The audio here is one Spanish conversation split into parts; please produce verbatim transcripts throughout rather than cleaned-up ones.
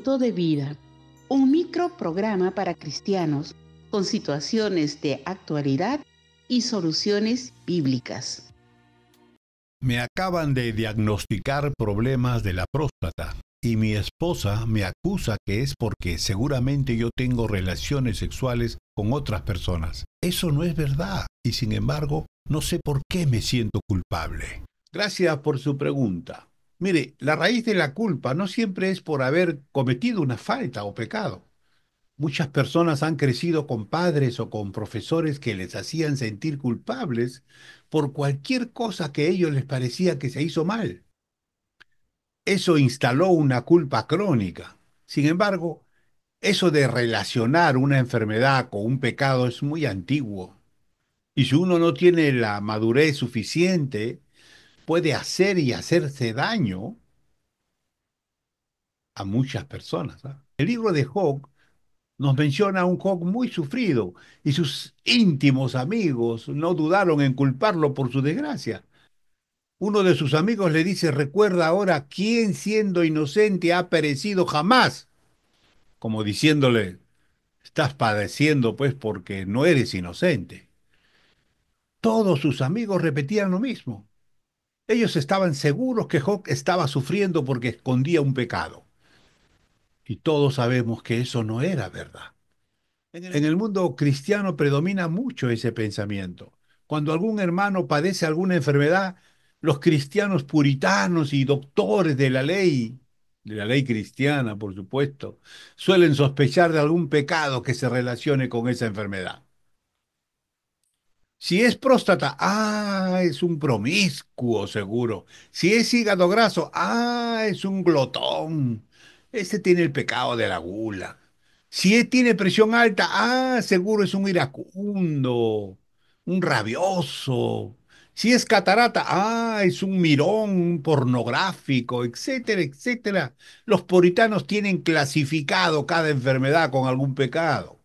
minuto de vida, un microprograma para cristianos con situaciones de actualidad y soluciones bíblicas. Me acaban de diagnosticar problemas de la próstata y mi esposa me acusa que es porque seguramente yo tengo relaciones sexuales con otras personas. Eso no es verdad y sin embargo no sé por qué me siento culpable. Gracias por su pregunta. Mire, la raíz de la culpa no siempre es por haber cometido una falta o pecado. Muchas personas han crecido con padres o con profesores que les hacían sentir culpables por cualquier cosa que a ellos les parecía que se hizo mal. Eso instaló una culpa crónica. Sin embargo, eso de relacionar una enfermedad con un pecado es muy antiguo. Y si uno no tiene la madurez suficiente, puede hacer y hacerse daño a muchas personas, ¿ah? El libro de Job nos menciona a un Job muy sufrido y sus íntimos amigos no dudaron en culparlo por su desgracia. Uno de sus amigos le dice, recuerda ahora quién siendo inocente ha perecido jamás, como diciéndole, estás padeciendo pues porque no eres inocente. Todos sus amigos repetían lo mismo. Ellos estaban seguros que Job estaba sufriendo porque escondía un pecado. Y todos sabemos que eso no era verdad. En el mundo cristiano predomina mucho ese pensamiento. Cuando algún hermano padece alguna enfermedad, los cristianos puritanos y doctores de la ley, de la ley cristiana, por supuesto, suelen sospechar de algún pecado que se relacione con esa enfermedad. Si es próstata, ah, es un promiscuo seguro. Si es hígado graso, ah, es un glotón. Ese tiene el pecado de la gula. Si es- tiene presión alta, ah, seguro es un iracundo, un rabioso. Si es catarata, ah, es un mirón, un pornográfico, etcétera, etcétera. Los puritanos tienen clasificado cada enfermedad con algún pecado.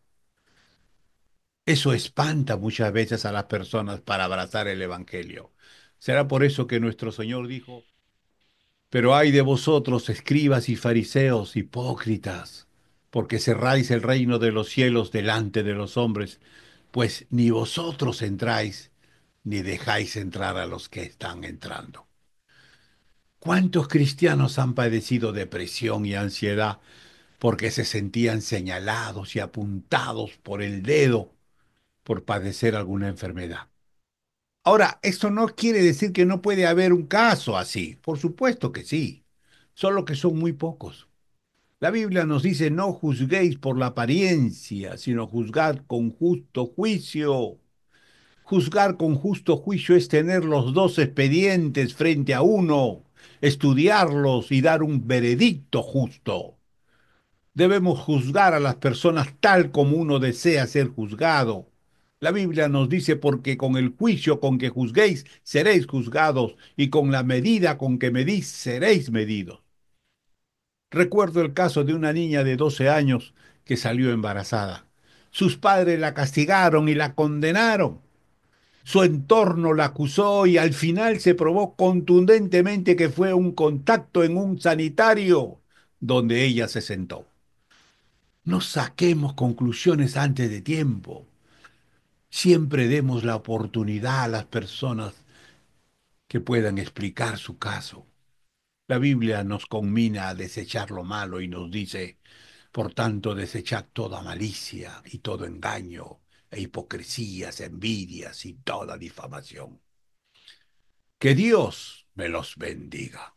Eso espanta muchas veces a las personas para abrazar el Evangelio. Será por eso que nuestro Señor dijo, pero ay de vosotros, escribas y fariseos, hipócritas, porque cerráis el reino de los cielos delante de los hombres, pues ni vosotros entráis, ni dejáis entrar a los que están entrando. ¿Cuántos cristianos han padecido depresión y ansiedad porque se sentían señalados y apuntados por el dedo por padecer alguna enfermedad? Ahora, esto no quiere decir que no puede haber un caso así. Por supuesto que sí, solo que son muy pocos. La Biblia nos dice, no juzguéis por la apariencia, sino juzgad con justo juicio. Juzgar con justo juicio es tener los dos expedientes frente a uno, estudiarlos y dar un veredicto justo. Debemos juzgar a las personas tal como uno desea ser juzgado. La Biblia nos dice, porque con el juicio con que juzguéis seréis juzgados, y con la medida con que medís seréis medidos. Recuerdo el caso de una niña de doce años que salió embarazada. Sus padres la castigaron y la condenaron. Su entorno la acusó y al final se probó contundentemente que fue un contacto en un sanitario donde ella se sentó. No saquemos conclusiones antes de tiempo. Siempre demos la oportunidad a las personas que puedan explicar su caso. La Biblia nos conmina a desechar lo malo y nos dice, por tanto, desechad toda malicia y todo engaño, e hipocresías, envidias y toda difamación. Que Dios me los bendiga.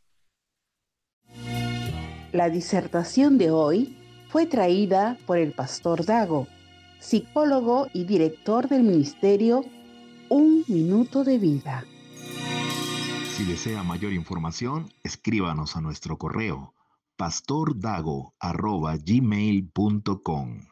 La disertación de hoy fue traída por el pastor Dago, psicólogo y director del ministerio Un Minuto de Vida. Si desea mayor información, escríbanos a nuestro correo pastordago arroba gmail punto com.